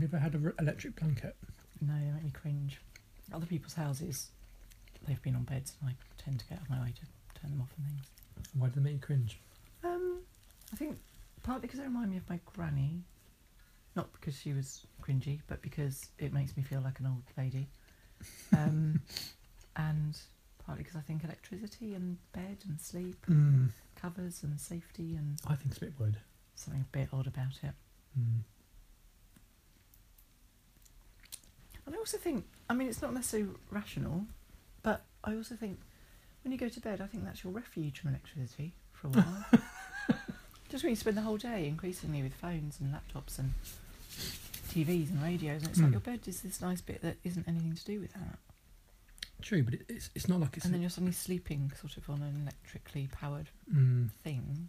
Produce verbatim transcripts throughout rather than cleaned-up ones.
you ever had an electric blanket? No, they make me cringe. Other people's houses, they've been on beds, and I tend to get out of my way to turn them off and things. Why do they make you cringe? Um, I think partly because they remind me of my granny, not because she was cringy, but because it makes me feel like an old lady. Um, and partly because I think electricity and bed and sleep, Mm. covers and safety and I think it's a bit weird. something a bit odd about it. Mm. And I also think, I mean, it's not necessarily rational, but I also think when you go to bed, I think that's your refuge from electricity for a while. Just when you spend the whole day increasingly with phones and laptops and T Vs and radios, and it's Mm. like your bed is this nice bit that isn't anything to do with that. True, but it, it's it's not like it's. And then you're suddenly sleeping sort of on an electrically powered Mm. thing.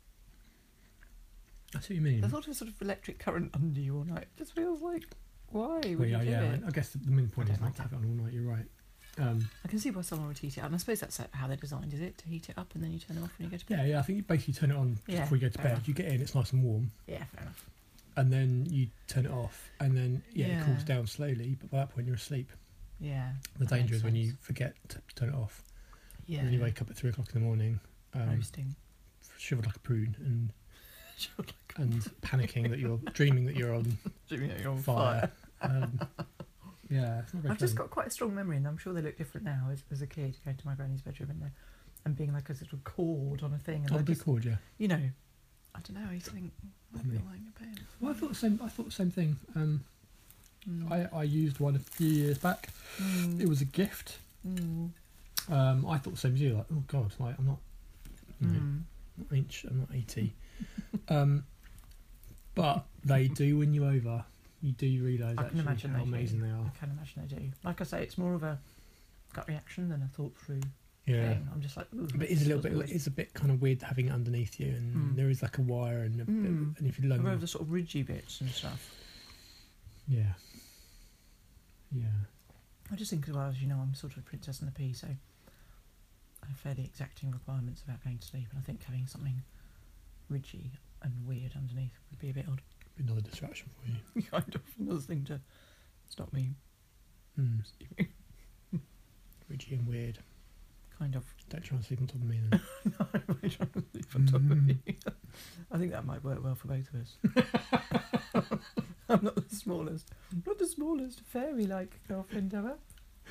I see what you mean. The thought of sort of electric current under you all night just feels like, why would Well, you yeah, do yeah. it? I guess the, the main point I is don't not to like have it on all night. You're right. Um, I can see why someone would heat it up, and I suppose that's how they're designed, is it? To heat it up and then you turn it off when you go to bed? yeah, yeah. I think you basically turn it on just Yeah, before you go to fair bed. enough. You get in, it's nice and warm, Yeah, fair enough. and then you turn it off, and then yeah, Yeah. it cools down slowly. But by that point, you're asleep. Yeah. The that danger makes is when you sense. forget to turn it off. Yeah. And then you wake up at three o'clock in the morning, um, roasting. shivered like a prune, and Sure, like and panicking that you're dreaming that you're on doing it on fire. fire. Um, yeah, it's not very I've just pleasant. got quite a strong memory, and I'm sure they look different now as, as a kid, going to my granny's bedroom and, there, and being like a sort of cord on a thing. And Oh, I the big just, cord, yeah. you know, I don't know, I used to think, I feel Lovely. like your bed. Well, I thought the same. I thought the same thing. Um, Mm. I, I used one a few years back. Mm. It was a gift. Mm. Um, I thought the same as you. Like, oh God, like I'm not, you know, Mm. not inch. I'm not eighty. um, but they do win you over. You do realise I can actually imagine how they do. amazing they are. I can imagine they do. Like I say, it's more of a gut reaction than a thought through Yeah. thing. I'm just like, ooh, But it's a little this bit. feels It's a bit kind of weird having it underneath you, and Mm. there is like a wire and a bit, Mm. and if you weird. learn, Over the sort of ridgy bits and stuff. yeah, yeah. I just think as well, as you know, I'm sort of a princess and a pea, so I have fairly exacting requirements about going to sleep, and I think having something ridgy and weird underneath would be a bit odd. Be another distraction for you. Kind of another thing to stop me Mm. sleeping. Ridgy and weird. Kind of. Don't try and sleep on top of me then. No, I'm really trying to sleep on top of me. I think that might work well for both of us. I'm not the smallest, not the smallest fairy-like girlfriend ever.